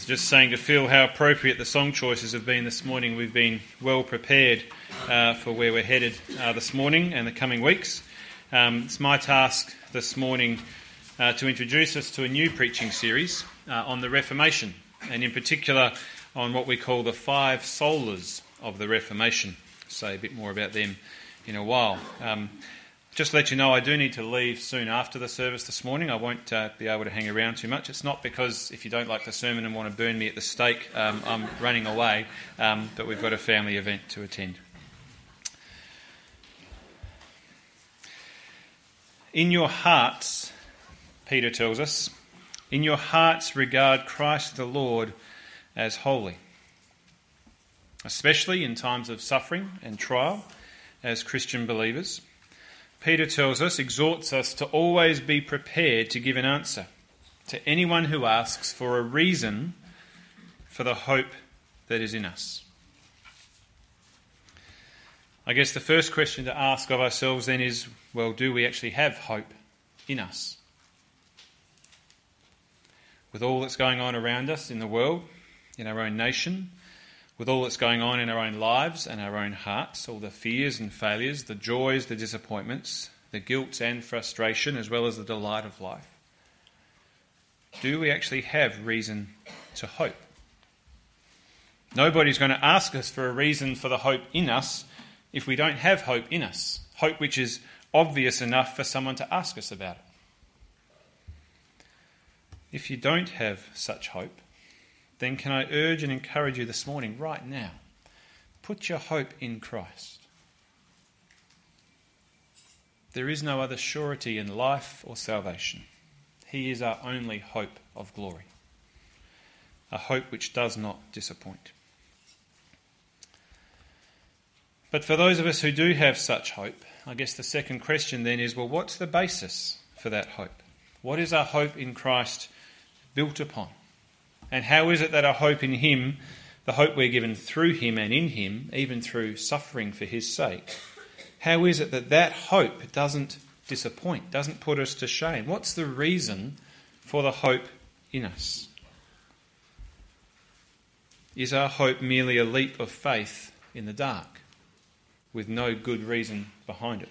Just saying to Phil how appropriate the song choices have been this morning. We've been well prepared for where we're headed this morning and the coming weeks. It's my task this morning to introduce us to a new preaching series on the Reformation, and in particular on what we call the five solas of the Reformation. I'll say a bit more about them in a while. Just to let you know, I do need to leave soon after the service this morning. I won't be able to hang around too much. It's not because if you don't like the sermon and want to burn me at the stake, I'm running away, but we've got a family event to attend. In your hearts, Peter tells us, in your hearts regard Christ the Lord as holy, especially in times of suffering and trial as Christian believers. Peter tells us, exhorts us to always be prepared to give an answer to anyone who asks for a reason for the hope that is in us. I guess the first question to ask of ourselves then is, well, do we actually have hope in us? With all that's going on around us in the world, in our own nation, with all that's going on in our own lives and our own hearts, all the fears and failures, the joys, the disappointments, the guilt and frustration, as well as the delight of life, do we actually have reason to hope? Nobody's going to ask us for a reason for the hope in us if we don't have hope in us, hope which is obvious enough for someone to ask us about it. If you don't have such hope, then can I urge and encourage you this morning, right now, put your hope in Christ. There is no other surety in life or salvation. He is our only hope of glory, a hope which does not disappoint. But for those of us who do have such hope, I guess the second question then is, well, what's the basis for that hope? What is our hope in Christ built upon? And how is it that our hope in him, the hope we're given through him and in him, even through suffering for his sake, how is it that that hope doesn't disappoint, doesn't put us to shame? What's the reason for the hope in us? Is our hope merely a leap of faith in the dark, with no good reason behind it?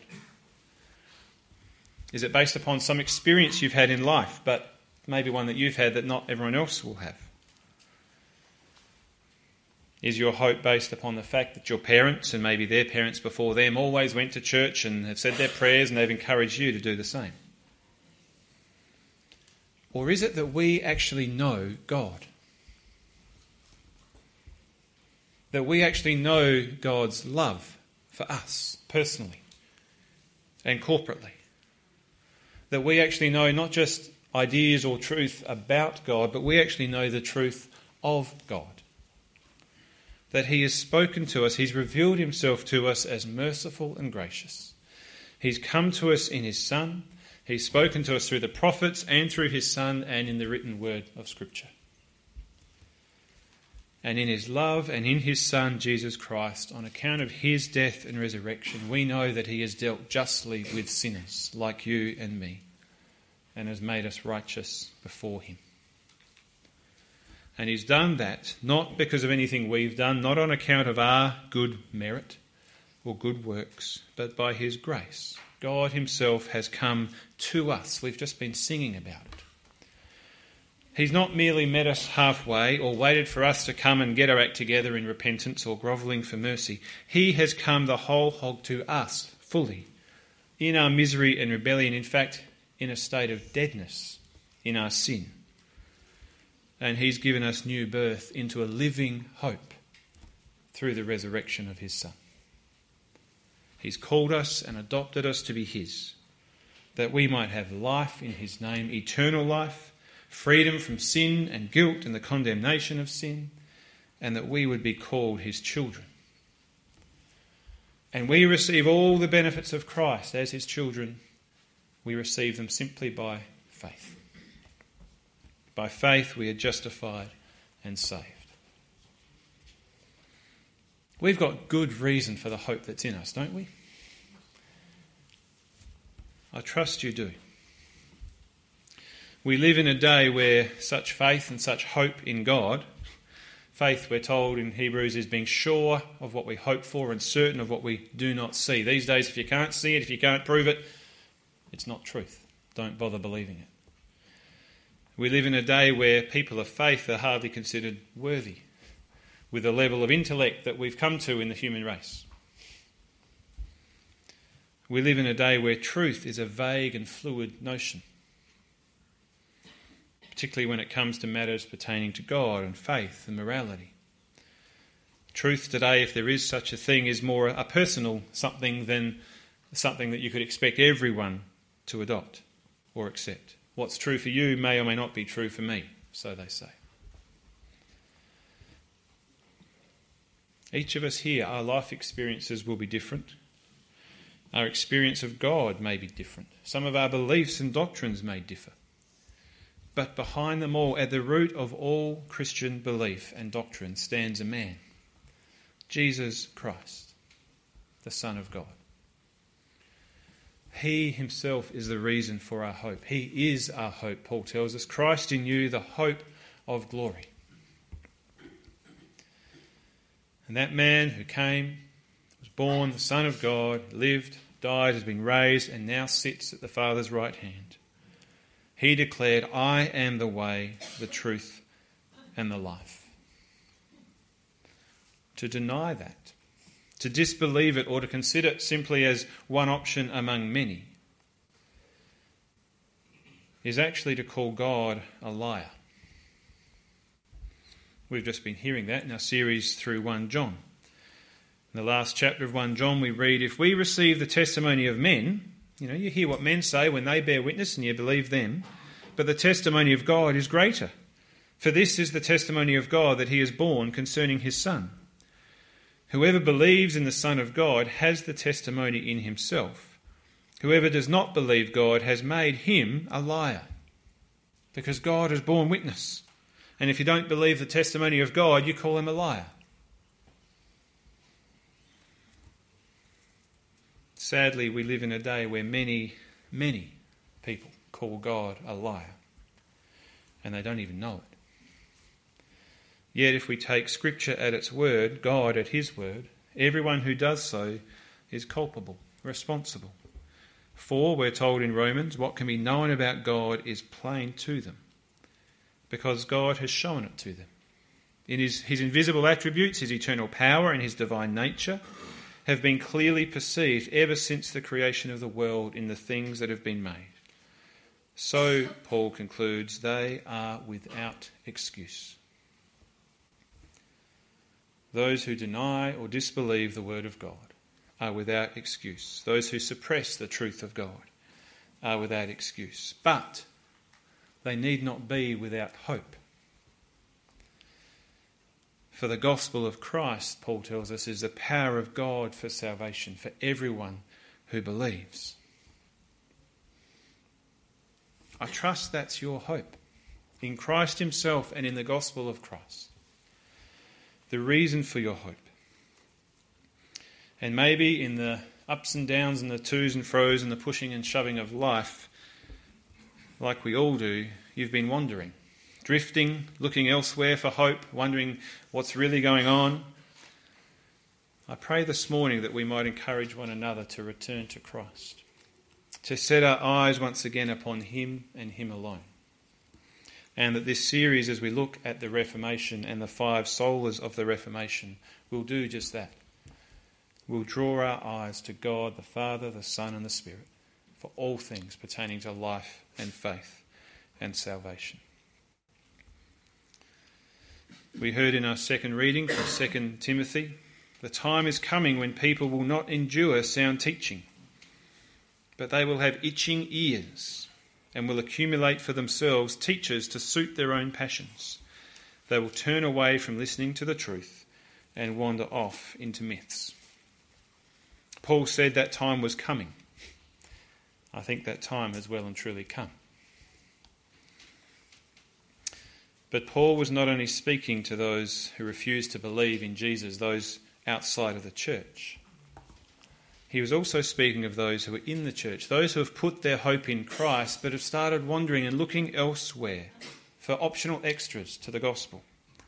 Is it based upon some experience you've had in life, but maybe one that you've had that not everyone else will have? Is your hope based upon the fact that your parents and maybe their parents before them always went to church and have said their prayers and they've encouraged you to do the same? Or is it that we actually know God? That we actually know God's love for us personally and corporately? That we actually know not just ideas or truth about God, but we actually know the truth of God? That he has spoken to us, he's revealed himself to us as merciful and gracious. He's come to us in his Son, he's spoken to us through the prophets and through his Son and in the written word of Scripture. And in his love and in his Son, Jesus Christ, on account of his death and resurrection, we know that he has dealt justly with sinners like you and me and has made us righteous before him. And he's done that not because of anything we've done, not on account of our good merit or good works, but by his grace. God himself has come to us. We've just been singing about it. He's not merely met us halfway or waited for us to come and get our act together in repentance or grovelling for mercy. He has come the whole hog to us fully, in our misery and rebellion, in fact, in a state of deadness in our sin. And he's given us new birth into a living hope through the resurrection of his Son. He's called us and adopted us to be his, that we might have life in his name, eternal life, freedom from sin and guilt and the condemnation of sin, and that we would be called his children. And we receive all the benefits of Christ as his children. We receive them simply by faith. By faith we are justified and saved. We've got good reason for the hope that's in us, don't we? I trust you do. We live in a day where such faith and such hope in God, faith, we're told in Hebrews, is being sure of what we hope for and certain of what we do not see. These days, if you can't see it, if you can't prove it, it's not truth. Don't bother believing it. We live in a day where people of faith are hardly considered worthy with the level of intellect that we've come to in the human race. We live in a day where truth is a vague and fluid notion, particularly when it comes to matters pertaining to God and faith and morality. Truth today, if there is such a thing, is more a personal something than something that you could expect everyone to adopt or accept. What's true for you may or may not be true for me, so they say. Each of us here, our life experiences will be different. Our experience of God may be different. Some of our beliefs and doctrines may differ. But behind them all, at the root of all Christian belief and doctrine, stands a man, Jesus Christ, the Son of God. He himself is the reason for our hope. He is our hope, Paul tells us. Christ in you, the hope of glory. And that man who came, was born, the Son of God, lived, died, has been raised, and now sits at the Father's right hand. He declared, I am the way, the truth, and the life. To deny that, to disbelieve it, or to consider it simply as one option among many, is actually to call God a liar. We've just been hearing that in our series through 1 John. In the last chapter of 1 John we read, if we receive the testimony of men, you hear what men say when they bear witness and you believe them, but the testimony of God is greater. For this is the testimony of God that he is born concerning his Son. Whoever believes in the Son of God has the testimony in himself. Whoever does not believe God has made him a liar, because God has borne witness. And if you don't believe the testimony of God, you call him a liar. Sadly, we live in a day where many, many people call God a liar, and they don't even know it. Yet if we take Scripture at its word, God at his word, everyone who does so is culpable, responsible. For, we're told in Romans, what can be known about God is plain to them, because God has shown it to them. In his invisible attributes, his eternal power and his divine nature have been clearly perceived ever since the creation of the world in the things that have been made. So, Paul concludes, they are without excuse. Those who deny or disbelieve the word of God are without excuse. Those who suppress the truth of God are without excuse. But they need not be without hope. For the gospel of Christ, Paul tells us, is the power of God for salvation for everyone who believes. I trust that's your hope, in Christ himself and in the gospel of Christ. The reason for your hope. And maybe in the ups and downs and the to's and fro's and the pushing and shoving of life, like we all do, you've been wandering, drifting, looking elsewhere for hope, wondering what's really going on. I pray this morning that we might encourage one another to return to Christ, to set our eyes once again upon him and him alone. And that this series, as we look at the Reformation and the 5 solas of the Reformation, will do just that. We'll draw our eyes to God, the Father, the Son and the Spirit, for all things pertaining to life and faith and salvation. We heard in our second reading from 2 Timothy, the time is coming when people will not endure sound teaching, but they will have itching ears and will accumulate for themselves teachers to suit their own passions. They will turn away from listening to the truth and wander off into myths. Paul said that time was coming. I think that time has well and truly come. But Paul was not only speaking to those who refused to believe in Jesus, those outside of the church. he was also speaking of those who are in the church, those who have put their hope in Christ but have started wandering and looking elsewhere for optional extras to the gospel.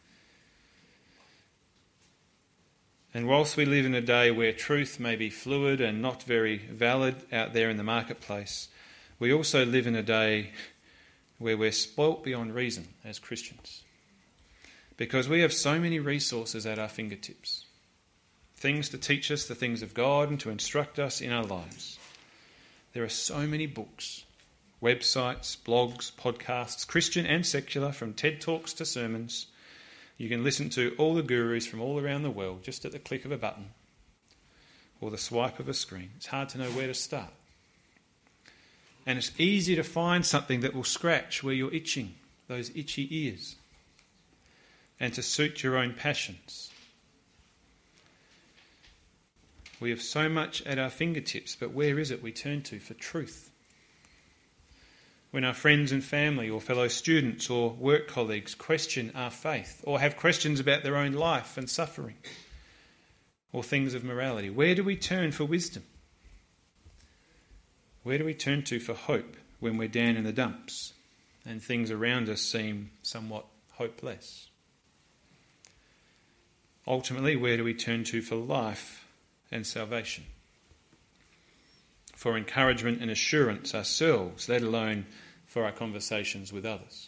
And whilst we live in a day where truth may be fluid and not very valid out there in the marketplace, we also live in a day where we're spoilt beyond reason as Christians. Because we have so many resources at our fingertips. Things to teach us the things of God and to instruct us in our lives. There are so many books, websites, blogs, podcasts, Christian and secular, from TED Talks to sermons. You can listen to all the gurus from all around the world just at the click of a button or the swipe of a screen. It's hard to know where to start. And it's easy to find something that will scratch where you're itching, those itchy ears, and to suit your own passions. We have so much at our fingertips, but where is it we turn to for truth? When our friends and family or fellow students or work colleagues question our faith or have questions about their own life and suffering or things of morality, where do we turn for wisdom? Where do we turn to for hope when we're down in the dumps and things around us seem somewhat hopeless? Ultimately, where do we turn to for life and salvation? For encouragement and assurance ourselves, let alone for our conversations with others.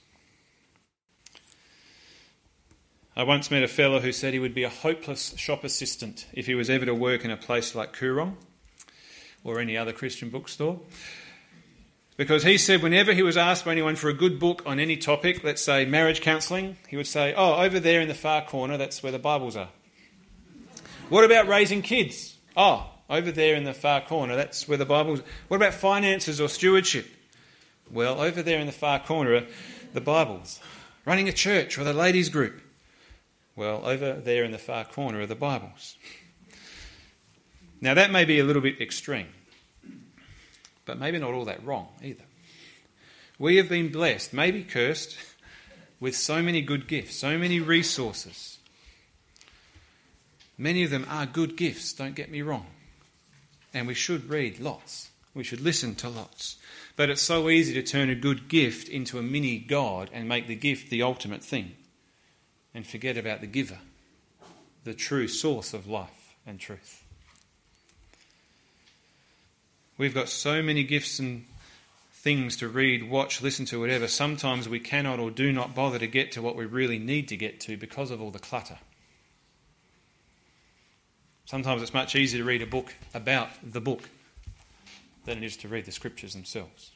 I once met a fellow who said he would be a hopeless shop assistant if he was ever to work in a place like Koorong or any other Christian bookstore. Because he said whenever he was asked by anyone for a good book on any topic, let's say marriage counselling, he would say, "Oh, over there in the far corner, that's where the Bibles are." "What about raising kids?" "Oh, over there in the far corner, that's where the Bibles are." "What about finances or stewardship?" "Well, over there in the far corner are the Bibles." "Running a church or the ladies' group?" "Well, over there in the far corner are the Bibles." Now that may be a little bit extreme, but maybe not all that wrong either. We have been blessed, maybe cursed, with so many good gifts, so many resources. Many of them are good gifts, don't get me wrong. And we should read lots. We should listen to lots. But it's so easy to turn a good gift into a mini God and make the gift the ultimate thing and forget about the giver, the true source of life and truth. We've got so many gifts and things to read, watch, listen to, whatever. Sometimes we cannot or do not bother to get to what we really need to get to because of all the clutter. Sometimes it's much easier to read a book about the book than it is to read the scriptures themselves.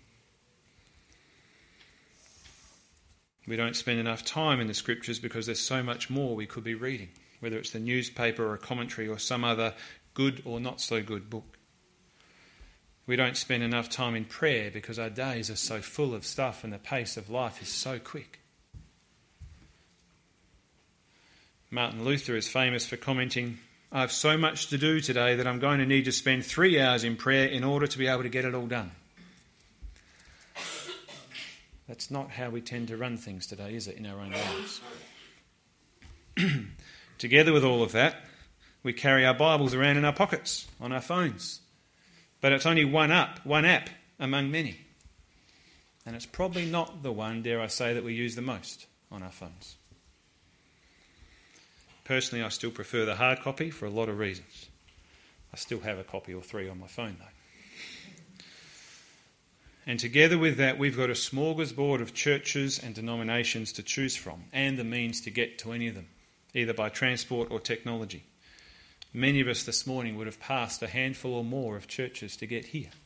We don't spend enough time in the scriptures because there's so much more we could be reading, whether it's the newspaper or a commentary or some other good or not so good book. We don't spend enough time in prayer because our days are so full of stuff and the pace of life is so quick. Martin Luther is famous for commenting, "I have so much to do today that I'm going to need to spend 3 hours in prayer in order to be able to get it all done." That's not how we tend to run things today, is it, in our own lives? Together with all of that, we carry our Bibles around in our pockets, on our phones. But it's only one app among many. And it's probably not the one, dare I say, that we use the most on our phones. Personally, I still prefer the hard copy for a lot of reasons. I still have a copy or 3 on my phone, though. And together with that, we've got a smorgasbord of churches and denominations to choose from, and the means to get to any of them, either by transport or technology. Many of us this morning would have passed a handful or more of churches to get here.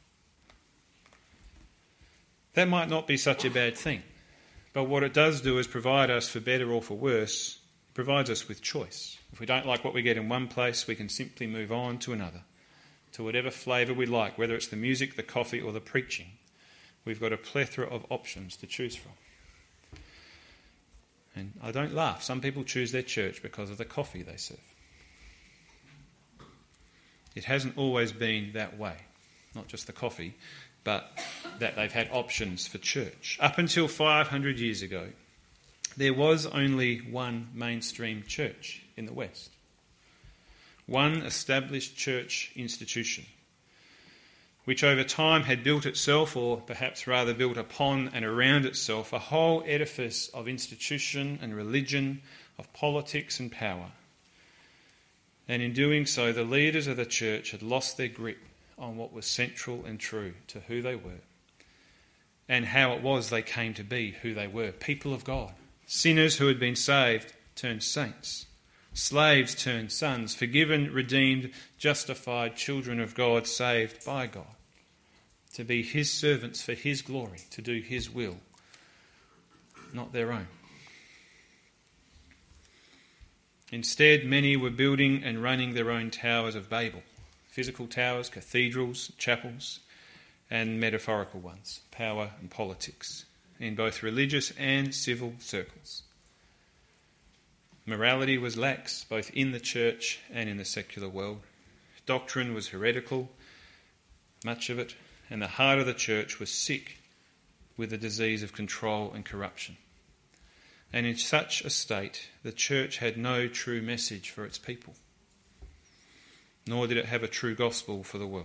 That might not be such a bad thing, but what it does do is provide us, for better or for worse, it provides us with choice. If we don't like what we get in one place, we can simply move on to another, to whatever flavour we like, whether it's the music, the coffee or the preaching. We've got a plethora of options to choose from. And I don't laugh. Some people choose their church because of the coffee they serve. It hasn't always been that way. Not just the coffee, but that they've had options for church. Up until 500 years ago, there was only one mainstream church in the West. one established church institution, which over time had built itself, or perhaps rather built upon and around itself, a whole edifice of institution and religion, of politics and power. And in doing so, the leaders of the church had lost their grip on what was central and true to who they were and how it was they came to be who they were, people of God, sinners who had been saved turned saints, slaves turned sons, forgiven, redeemed, justified children of God, saved by God, to be his servants for his glory, to do his will, not their own. Instead, many were building and running their own towers of Babel, physical towers, cathedrals, chapels, and metaphorical ones, power and politics, in both religious and civil circles. Morality was lax, both in the church and in the secular world. Doctrine was heretical, much of it, and the heart of the church was sick with the disease of control and corruption. And in such a state, the church had no true message for its people, nor did it have a true gospel for the world.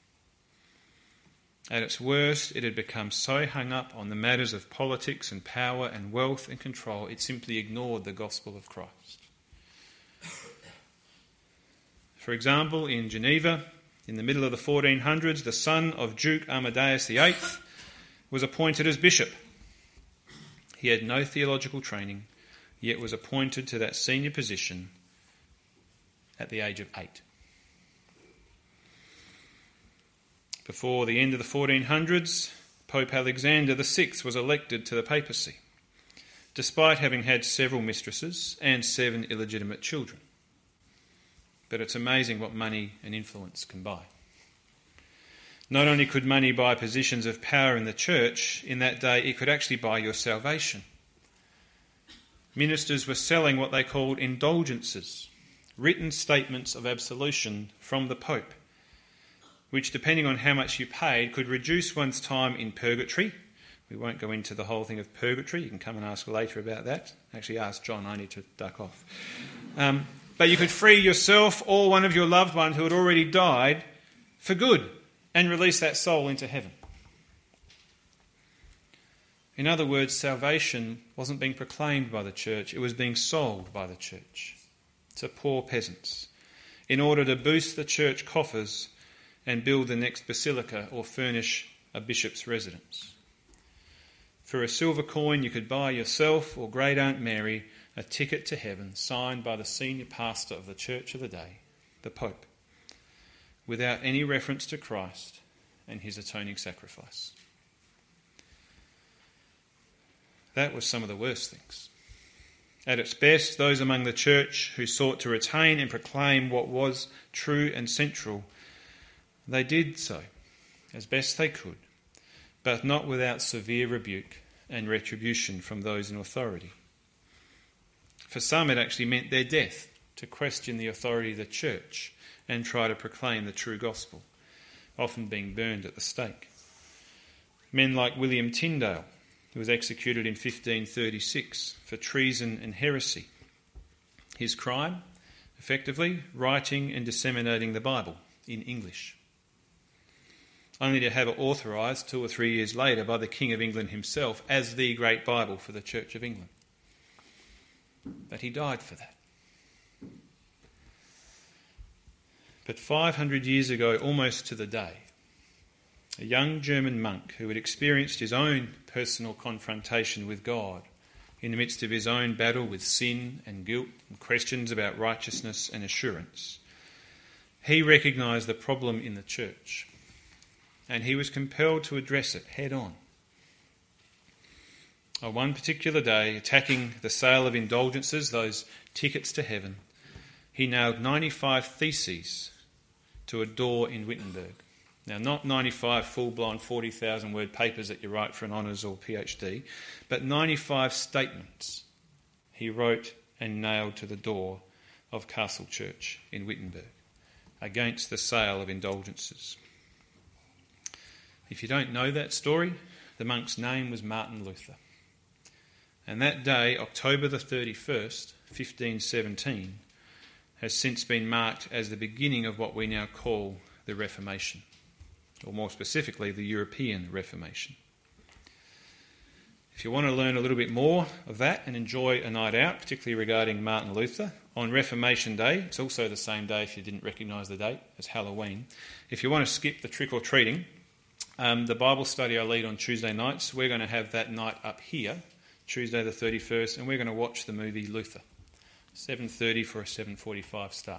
At its worst, it had become so hung up on the matters of politics and power and wealth and control, it simply ignored the gospel of Christ. For example, in Geneva, in the middle of the 1400s, the son of Duke Amadeus VIII was appointed as bishop. He had no theological training, yet was appointed to that senior position at the age of 8. Before the end of the 1400s, Pope Alexander VI was elected to the papacy, despite having had several mistresses and 7 illegitimate children. But it's amazing what money and influence can buy. Not only could money buy positions of power in the church, in that day it could actually buy your salvation. Ministers were selling what they called indulgences, written statements of absolution from the Pope, which, depending on how much you paid, could reduce one's time in purgatory. We won't go into the whole thing of purgatory. You can come and ask later about that. Actually, ask John. I need to duck off. But you could free yourself or one of your loved ones who had already died for good and release that soul into heaven. In other words, salvation wasn't being proclaimed by the church. It was being sold by the church to poor peasants in order to boost the church coffers and build the next basilica or furnish a bishop's residence. For a silver coin, you could buy yourself or Great Aunt Mary a ticket to heaven signed by the senior pastor of the church of the day, the Pope, without any reference to Christ and his atoning sacrifice. That was some of the worst things. At its best, those among the church who sought to retain and proclaim what was true and central, they did so as best they could, but not without severe rebuke and retribution from those in authority. For some, it actually meant their death to question the authority of the church and try to proclaim the true gospel, often being burned at the stake. Men like William Tyndale, who was executed in 1536 for treason and heresy. His crime, effectively, writing and disseminating the Bible in English, only to have it authorised 2 or 3 years later by the King of England himself as the great Bible for the Church of England. But he died for that. But 500 years ago, almost to the day, a young German monk who had experienced his own personal confrontation with God in the midst of his own battle with sin and guilt and questions about righteousness and assurance, he recognised the problem in the church, and he was compelled to address it head on. On one particular day, attacking the sale of indulgences, those tickets to heaven, he nailed 95 theses to a door in Wittenberg. Now, not 95 full-blown 40,000-word papers that you write for an honours or PhD, but 95 statements he wrote and nailed to the door of Castle Church in Wittenberg against the sale of indulgences. If you don't know that story, the monk's name was Martin Luther. And that day, October the 31st, 1517, has since been marked as the beginning of what we now call the Reformation, or more specifically, the European Reformation. If you want to learn a little bit more of that and enjoy a night out, particularly regarding Martin Luther, on Reformation Day, it's also the same day, if you didn't recognise the date, as Halloween. If you want to skip the trick-or-treating, the Bible study I lead on Tuesday nights, we're going to have that night up here, Tuesday the 31st, and we're going to watch the movie Luther. 7:30 for a 7:45 start.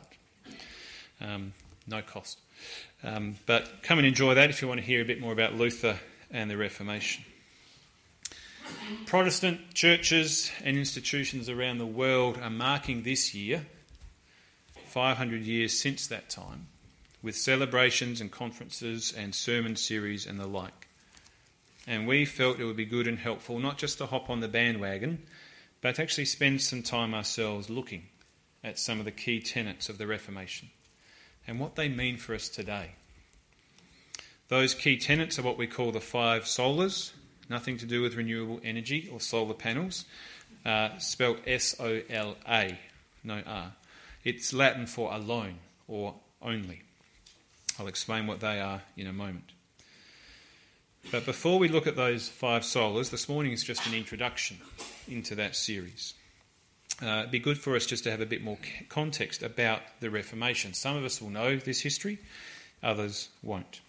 No cost. But come and enjoy that if you want to hear a bit more about Luther and the Reformation. Protestant churches and institutions around the world are marking this year, 500 years since that time, with celebrations and conferences and sermon series and the like. And we felt it would be good and helpful not just to hop on the bandwagon, but to actually spend some time ourselves looking at some of the key tenets of the Reformation and what they mean for us today. Those key tenets are what we call the 5 solas, nothing to do with renewable energy or solar panels, spelled S-O-L-A, no R. It's Latin for alone or only. I'll explain what they are in a moment. But before we look at those 5 solas, this morning is just an introduction into that series. It'd be good for us just to have a bit more context about the Reformation. Some of us will know this history, others won't.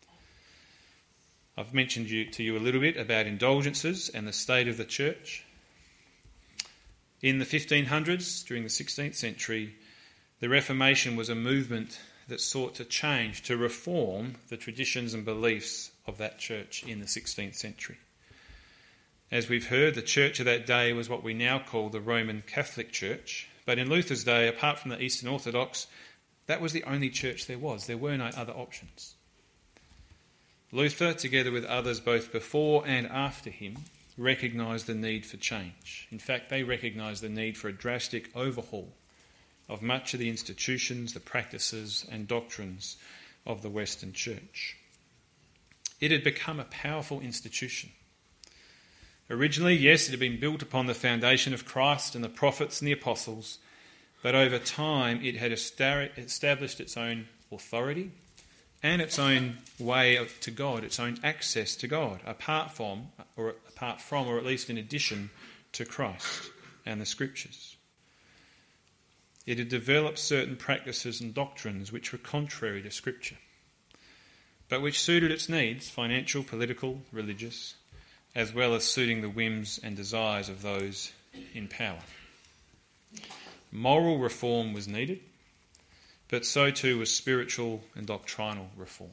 I've mentioned to you a little bit about indulgences and the state of the church. In the 1500s, during the 16th century, the Reformation was a movement that sought to change, to reform the traditions and beliefs of that church in the 16th century. As we've heard, the church of that day was what we now call the Roman Catholic Church. But in Luther's day, apart from the Eastern Orthodox, that was the only church there was. There were no other options. Luther, together with others both before and after him, recognised the need for change. In fact, they recognised the need for a drastic overhaul of much of the institutions, the practices and doctrines of the Western Church. It had become a powerful institution. Originally, yes, it had been built upon the foundation of Christ and the prophets and the apostles, but over time it had established its own authority and its own way to God, its own access to God, apart from, or at least in addition to Christ and the Scriptures. It had developed certain practices and doctrines which were contrary to Scripture, but which suited its needs, financial, political, religious, as well as suiting the whims and desires of those in power. Moral reform was needed, but so too was spiritual and doctrinal reform.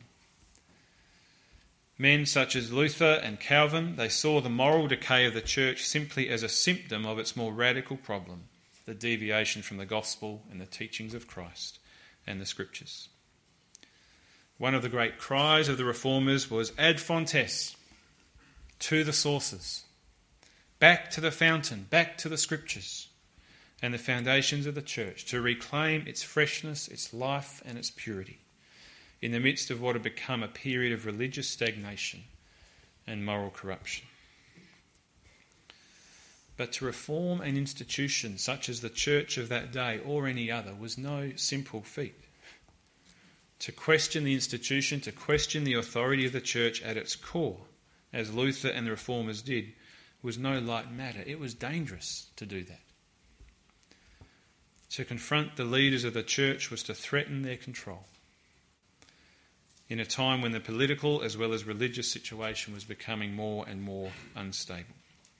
Men such as Luther and Calvin, they saw the moral decay of the church simply as a symptom of its more radical problem, the deviation from the gospel and the teachings of Christ and the Scriptures. One of the great cries of the reformers was ad fontes, to the sources, back to the fountain, back to the Scriptures and the foundations of the church, to reclaim its freshness, its life and its purity in the midst of what had become a period of religious stagnation and moral corruption. But to reform an institution such as the church of that day or any other was no simple feat. To question the institution, to question the authority of the church at its core, as Luther and the reformers did, was no light matter. It was dangerous to do that. To confront the leaders of the church was to threaten their control in a time when the political as well as religious situation was becoming more and more unstable.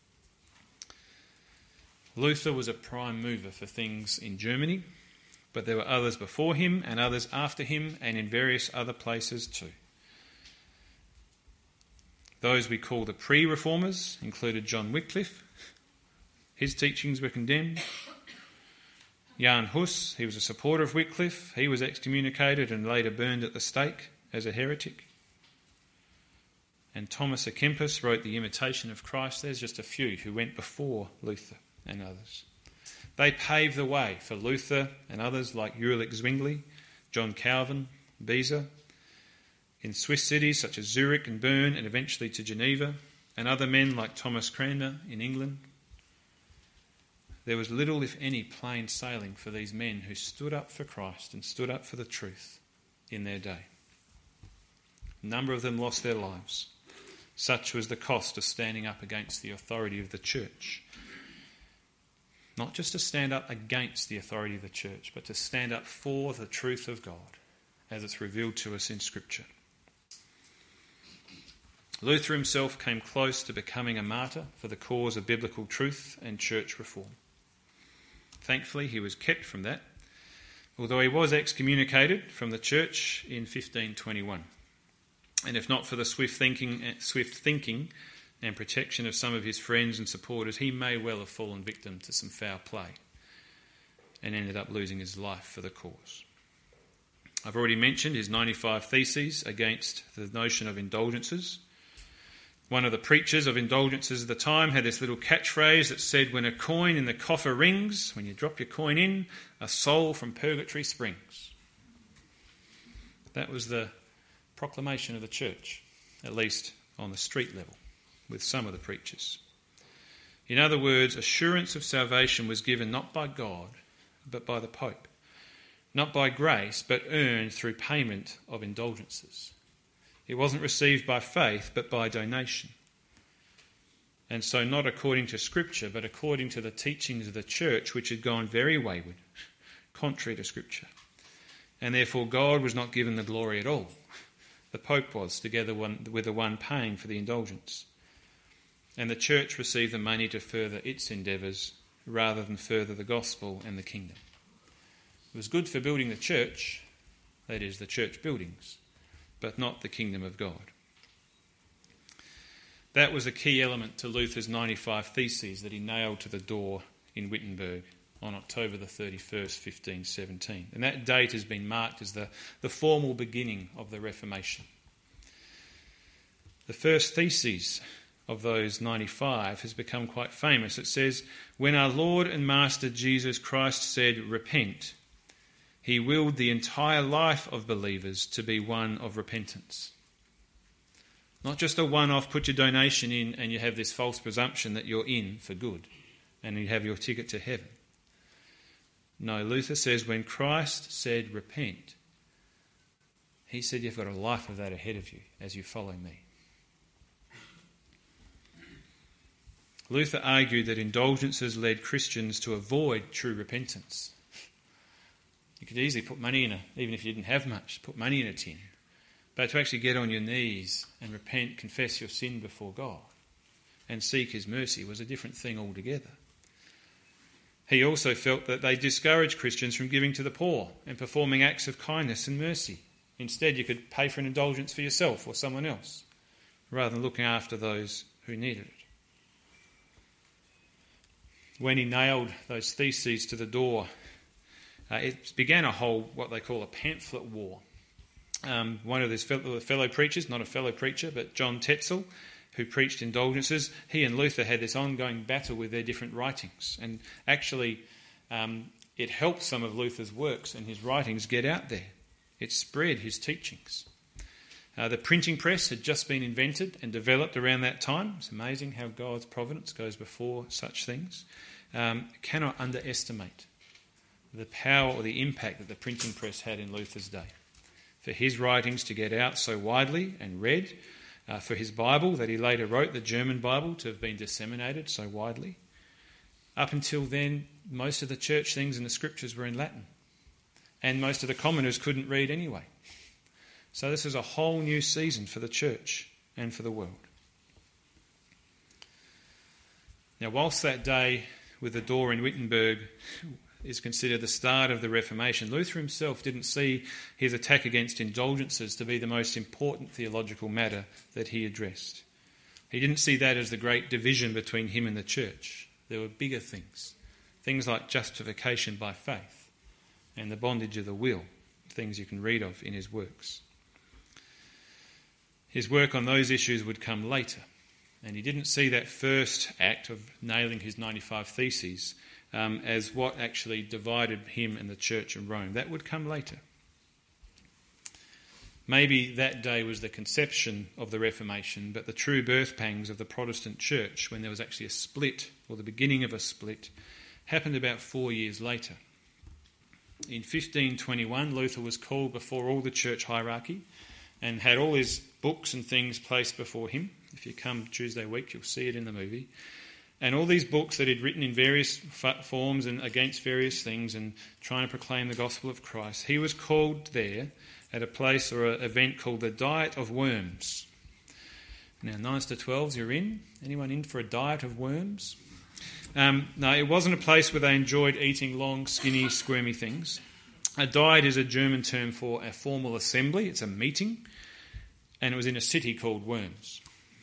Luther was a prime mover for things in Germany, but there were others before him and others after him and in various other places too. Those we call the pre-reformers included John Wycliffe. His teachings were condemned. Jan Hus, he was a supporter of Wycliffe. He was excommunicated and later burned at the stake as a heretic. And Thomas à Kempis wrote The Imitation of Christ. There's just a few who went before Luther and others. They paved the way for Luther and others like Ulrich Zwingli, John Calvin, Beza, in Swiss cities such as Zurich and Bern and eventually to Geneva, and other men like Thomas Cranmer in England. there was little, if any, plain sailing for these men who stood up for Christ and stood up for the truth in their day. A number of them lost their lives. Such was the cost of standing up against the authority of the church. Not just to stand up against the authority of the church, but to stand up for the truth of God as it's revealed to us in Scripture. Luther himself came close to becoming a martyr for the cause of biblical truth and church reform. Thankfully, he was kept from that, although he was excommunicated from the church in 1521. And if not for the swift thinking and protection of some of his friends and supporters, he may well have fallen victim to some foul play and ended up losing his life for the cause. I've already mentioned his 95 Theses against the notion of indulgences. One of the preachers of indulgences at the time had this little catchphrase that said, "When a coin in the coffer rings, when you drop your coin in, a soul from purgatory springs." That was the proclamation of the church, at least on the street level, with some of the preachers. In other words, assurance of salvation was given not by God, but by the Pope. Not by grace, but earned through payment of indulgences. It wasn't received by faith, but by donation. And so not according to Scripture, but according to the teachings of the church, which had gone very wayward, contrary to Scripture. And therefore God was not given the glory at all. The Pope was, together with the one paying for the indulgence. And the church received the money to further its endeavours, rather than further the gospel and the kingdom. It was good for building the church, that is, the church buildings, but not the kingdom of God. That was a key element to Luther's 95 Theses that he nailed to the door in Wittenberg on October the 31st, 1517. And that date has been marked as the formal beginning of the Reformation. The first thesis of those 95 has become quite famous. It says, "When our Lord and Master Jesus Christ said, 'Repent,' he willed the entire life of believers to be one of repentance." Not just a one-off, put your donation in and you have this false presumption that you're in for good and you have your ticket to heaven. No, Luther says when Christ said, "Repent," he said you've got a life of that ahead of you as you follow me. Luther argued that indulgences led Christians to avoid true repentance. You could easily put money in even if you didn't have much, put money in a tin. But to actually get on your knees and repent, confess your sin before God and seek his mercy was a different thing altogether. He also felt that they discouraged Christians from giving to the poor and performing acts of kindness and mercy. Instead, you could pay for an indulgence for yourself or someone else, rather than looking after those who needed it. When he nailed those theses to the door, it began a whole, what they call a pamphlet war. One of his fellow preachers, not a fellow preacher, but John Tetzel, who preached indulgences, he and Luther had this ongoing battle with their different writings. And actually, it helped some of Luther's works and his writings get out there. It spread his teachings. The printing press had just been invented and developed around that time. It's amazing how God's providence goes before such things. Cannot underestimate the power or the impact that the printing press had in Luther's day. For his writings to get out so widely and read, for his Bible that he later wrote, the German Bible, to have been disseminated so widely. Up until then, most of the church things in the scriptures were in Latin, and most of the commoners couldn't read anyway. So this is a whole new season for the church and for the world. Now, whilst that day with the door in Wittenberg is considered the start of the Reformation, Luther himself didn't see his attack against indulgences to be the most important theological matter that he addressed. He didn't see that as the great division between him and the church. There were bigger things like justification by faith and the bondage of the will, things you can read of in his works. His work on those issues would come later, and he didn't see that first act of nailing his 95 Theses as what actually divided him and the church of Rome. That would come later. Maybe that day was the conception of the Reformation, but the true birth pangs of the Protestant church, when there was actually a split, or the beginning of a split, happened about 4 years later. In 1521, Luther was called before all the church hierarchy and had all his books and things placed before him. If you come Tuesday week, you'll see it in the movie. And all these books that he'd written in various forms and against various things and trying to proclaim the gospel of Christ, he was called there at a place or an event called the Diet of Worms. Now, 9s to 12s, you're in? Anyone in for a diet of worms? No, it wasn't a place where they enjoyed eating long, skinny, squirmy things. A diet is a German term for a formal assembly. It's a meeting. And it was in a city called Worms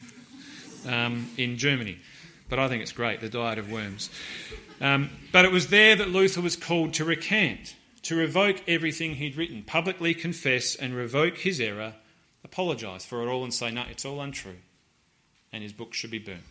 in Germany. But I think it's great, the Diet of Worms. But it was there that Luther was called to recant, to revoke everything he'd written, publicly confess and revoke his error, apologise for it all and say, no, it's all untrue. And his book should be burnt.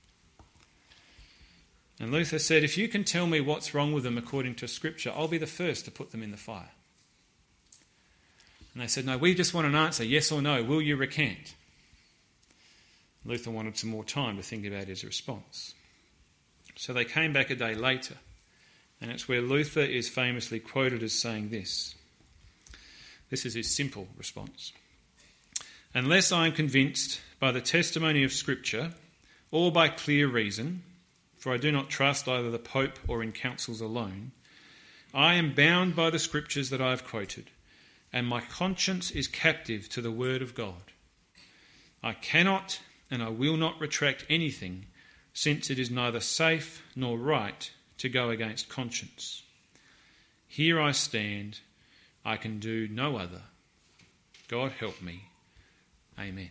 And Luther said, if you can tell me what's wrong with them according to Scripture, I'll be the first to put them in the fire. And they said, no, we just want an answer, yes or no, will you recant? Luther wanted some more time to think about his response. So they came back a day later, and it's where Luther is famously quoted as saying this. This is his simple response. Unless I am convinced by the testimony of Scripture or by clear reason, for I do not trust either the Pope or in councils alone, I am bound by the Scriptures that I have quoted, and my conscience is captive to the Word of God. I cannot and I will not retract anything, since it is neither safe nor right to go against conscience. Here I stand, I can do no other. God help me. Amen.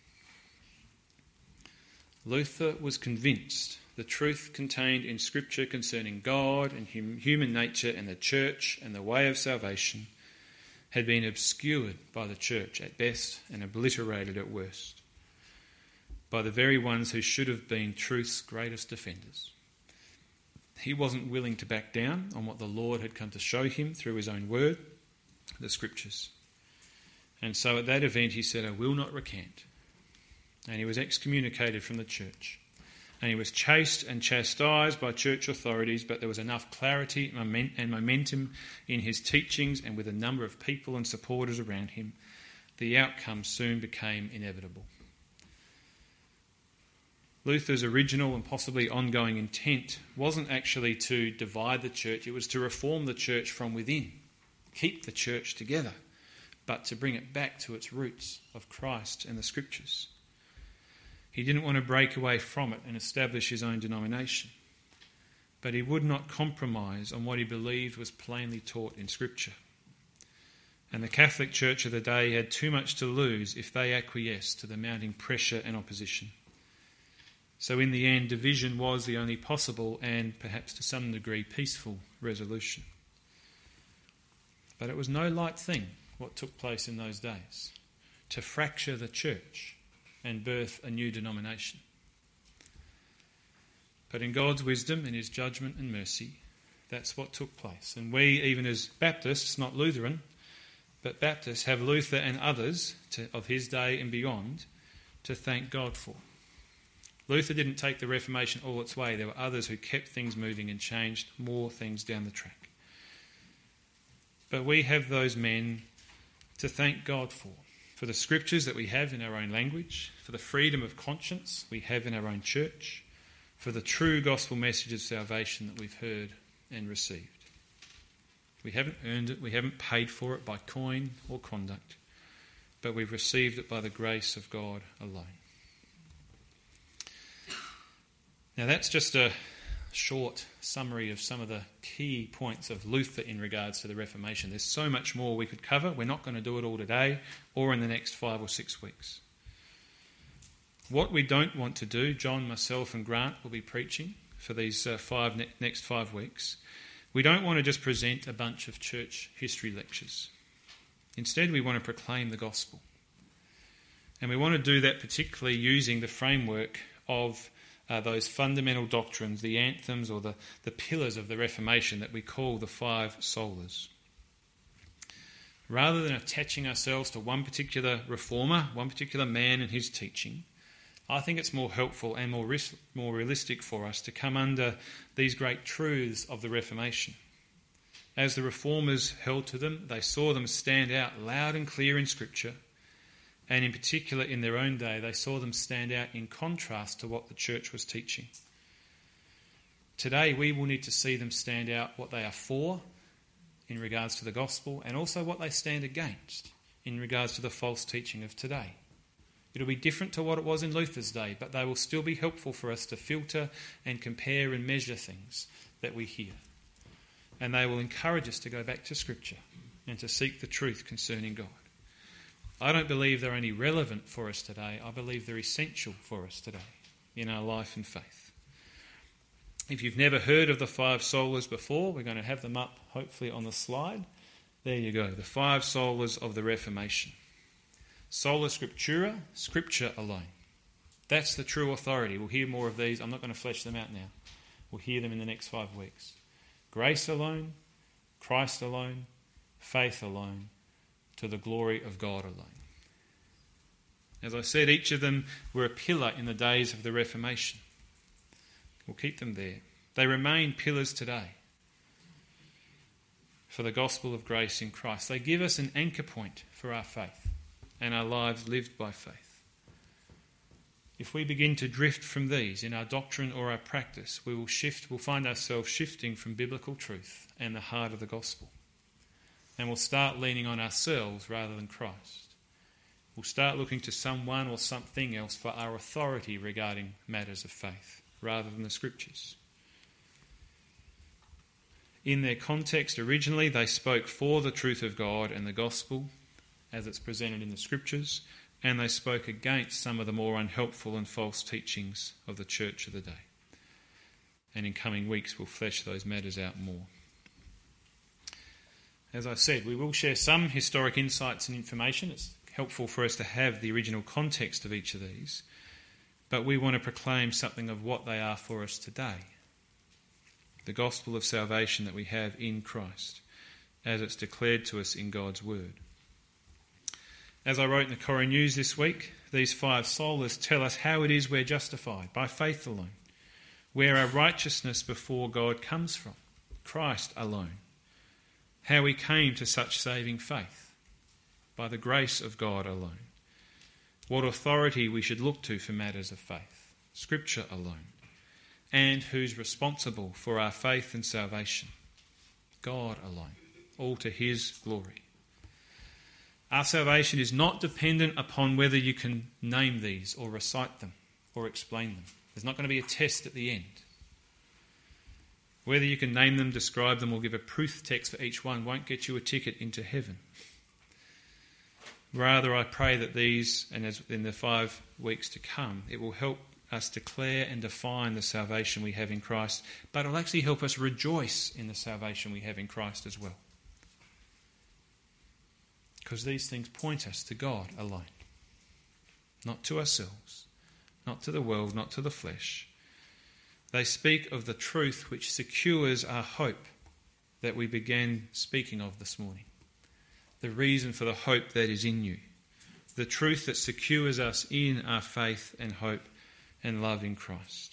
Luther was convinced the truth contained in Scripture concerning God and human nature and the church and the way of salvation had been obscured by the church at best and obliterated at worst, by the very ones who should have been truth's greatest defenders. He wasn't willing to back down on what the Lord had come to show him through his own word, the Scriptures. And so at that event he said, I will not recant. And he was excommunicated from the church. And he was chased and chastised by church authorities, but there was enough clarity and momentum in his teachings, and with a number of people and supporters around him, the outcome soon became inevitable. Luther's original and possibly ongoing intent wasn't actually to divide the church, it was to reform the church from within, keep the church together, but to bring it back to its roots of Christ and the Scriptures. He didn't want to break away from it and establish his own denomination, but he would not compromise on what he believed was plainly taught in Scripture. And the Catholic Church of the day had too much to lose if they acquiesced to the mounting pressure and opposition. So in the end, division was the only possible and perhaps to some degree peaceful resolution. But it was no light thing what took place in those days, to fracture the church and birth a new denomination. But in God's wisdom and his judgment and mercy, that's what took place. And we, even as Baptists, not Lutheran, but Baptists, have Luther and others of his day and beyond to thank God for. Luther didn't take the Reformation all its way. There were others who kept things moving and changed more things down the track. But we have those men to thank God for the Scriptures that we have in our own language, for the freedom of conscience we have in our own church, for the true gospel message of salvation that we've heard and received. We haven't earned it, we haven't paid for it by coin or conduct, but we've received it by the grace of God alone. Now that's just a short summary of some of the key points of Luther in regards to the Reformation. There's so much more we could cover. We're not going to do it all today or in the next 5 or 6 weeks. What we don't want to do, John, myself and Grant will be preaching for these next 5 weeks. We don't want to just present a bunch of church history lectures. Instead, we want to proclaim the gospel. And we want to do that particularly using the framework of those fundamental doctrines, the anthems or the pillars of the Reformation that we call the 5 solas. Rather than attaching ourselves to one particular reformer, one particular man and his teaching, I think it's more helpful and more realistic for us to come under these great truths of the Reformation. As the Reformers held to them, they saw them stand out loud and clear in Scripture, and in particular in their own day, they saw them stand out in contrast to what the church was teaching. Today, we will need to see them stand out what they are for in regards to the gospel, and also what they stand against in regards to the false teaching of today. It'll be different to what it was in Luther's day, but they will still be helpful for us to filter and compare and measure things that we hear. And they will encourage us to go back to Scripture and to seek the truth concerning God. I don't believe they're only relevant for us today. I believe they're essential for us today in our life and faith. If you've never heard of the 5 solas before, we're going to have them up hopefully on the slide. There you go, the 5 solas of the Reformation. Sola Scriptura, Scripture alone. That's the true authority. We'll hear more of these. I'm not going to flesh them out now. We'll hear them in the next 5 weeks. Grace alone, Christ alone, faith alone, to the glory of God alone. As I said, each of them were a pillar in the days of the Reformation. We'll keep them there. They remain pillars today for the gospel of grace in Christ. They give us an anchor point for our faith and our lives lived by faith. If we begin to drift from these in our doctrine or our practice, we'll find ourselves shifting from biblical truth and the heart of the gospel. And we'll start leaning on ourselves rather than Christ. We'll start looking to someone or something else for our authority regarding matters of faith, rather than the Scriptures. In their context, originally, they spoke for the truth of God and the gospel as it's presented in the Scriptures, and they spoke against some of the more unhelpful and false teachings of the church of the day. And in coming weeks, we'll flesh those matters out more. As I said, we will share some historic insights and information. It's helpful for us to have the original context of each of these, but we want to proclaim something of what they are for us today. The gospel of salvation that we have in Christ, as it's declared to us in God's word. As I wrote in the Corrie News this week, these 5 solas tell us how it is we're justified, by faith alone, where our righteousness before God comes from, Christ alone, how we came to such saving faith, by the grace of God alone, what authority we should look to for matters of faith, Scripture alone, and who's responsible for our faith and salvation, God alone, all to His glory. Our salvation is not dependent upon whether you can name these or recite them or explain them. There's not going to be a test at the end. Whether you can name them, describe them, or give a proof text for each one won't get you a ticket into heaven. Rather, I pray that these, and as in the 5 weeks to come, it will help us declare and define the salvation we have in Christ, but it'll actually help us rejoice in the salvation we have in Christ as well. Because these things point us to God alone, not to ourselves, not to the world, not to the flesh. They speak of the truth which secures our hope that we began speaking of this morning. The reason for the hope that is in you. The truth that secures us in our faith and hope and love in Christ.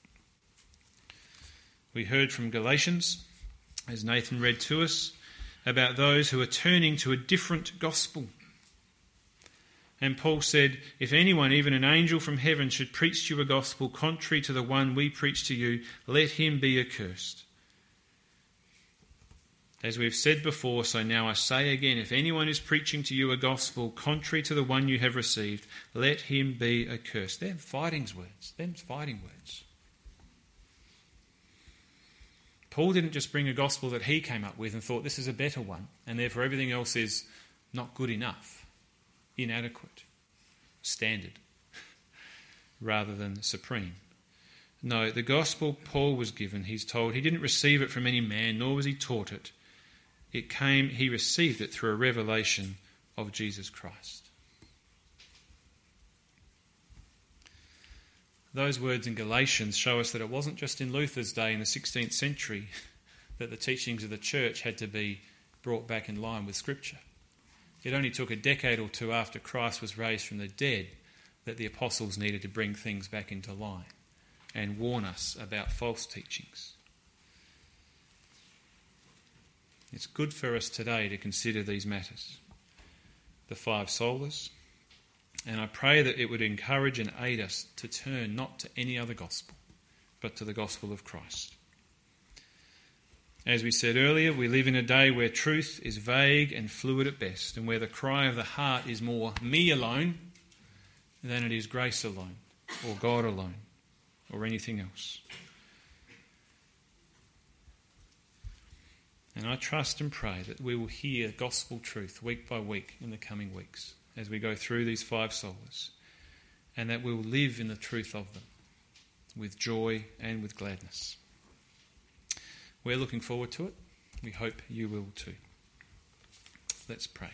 We heard from Galatians, as Nathan read to us, about those who are turning to a different gospel. And Paul said, if anyone, even an angel from heaven, should preach to you a gospel contrary to the one we preach to you, let him be accursed. As we've said before, so now I say again, if anyone is preaching to you a gospel contrary to the one you have received, let him be accursed. They're fighting words. Paul didn't just bring a gospel that he came up with and thought this is a better one, and therefore everything else is not good enough, inadequate, standard, rather than supreme. No, the gospel Paul was given, he's told, he didn't receive it from any man, nor was he taught it. He received it through a revelation of Jesus Christ. Those words in Galatians show us that it wasn't just in Luther's day in the 16th century that the teachings of the church had to be brought back in line with Scripture. It only took a decade or two after Christ was raised from the dead that the apostles needed to bring things back into line and warn us about false teachings. It's good for us today to consider these matters, the 5 solas, and I pray that it would encourage and aid us to turn not to any other gospel, but to the gospel of Christ. As we said earlier, we live in a day where truth is vague and fluid at best, and where the cry of the heart is more me alone than it is grace alone, or God alone, or anything else. And I trust and pray that we will hear gospel truth week by week in the coming weeks as we go through these 5 solas, and that we will live in the truth of them with joy and with gladness. We're looking forward to it. We hope you will too. Let's pray.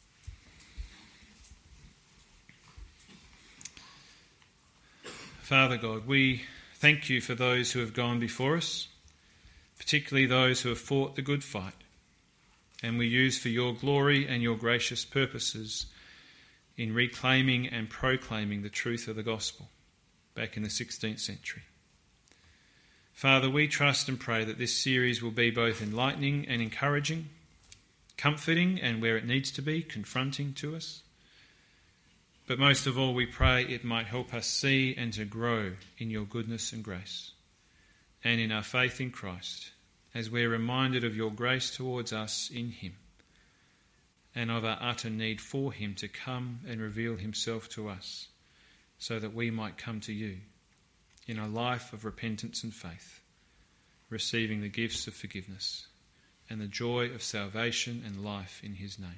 Father God, we thank you for those who have gone before us, particularly those who have fought the good fight, and we use for your glory and your gracious purposes in reclaiming and proclaiming the truth of the gospel back in the 16th century. Father, we trust and pray that this series will be both enlightening and encouraging, comforting and, where it needs to be, confronting to us. But most of all, we pray it might help us see and to grow in your goodness and grace, and in our faith in Christ, as we're reminded of your grace towards us in him, and of our utter need for him to come and reveal himself to us, so that we might come to you in a life of repentance and faith, receiving the gifts of forgiveness and the joy of salvation and life in his name.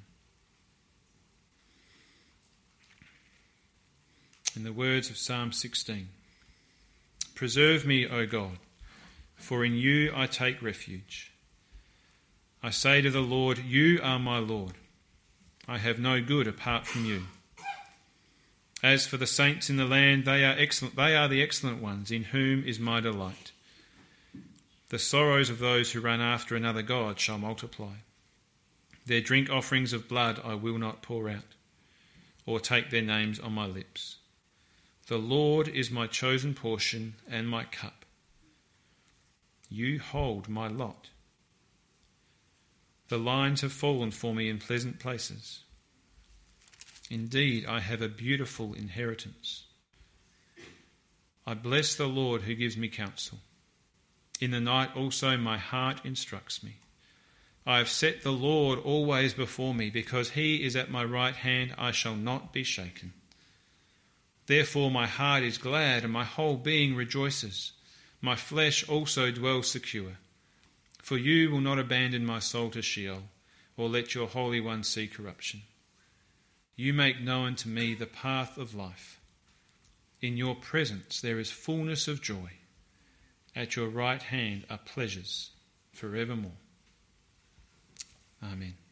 In the words of Psalm 16, "Preserve me, O God, for in you I take refuge. I say to the Lord, you are my Lord. I have no good apart from you. As for the saints in the land, they are excellent. They are the excellent ones, in whom is my delight. The sorrows of those who run after another god shall multiply. Their drink offerings of blood I will not pour out, or take their names on my lips. The Lord is my chosen portion and my cup. You hold my lot. The lines have fallen for me in pleasant places. Indeed, I have a beautiful inheritance. I bless the Lord who gives me counsel. In the night also my heart instructs me. I have set the Lord always before me, because he is at my right hand, I shall not be shaken. Therefore my heart is glad and my whole being rejoices. My flesh also dwells secure. For you will not abandon my soul to Sheol, or let your Holy One see corruption. You make known to me the path of life. In your presence there is fullness of joy. At your right hand are pleasures forevermore. Amen.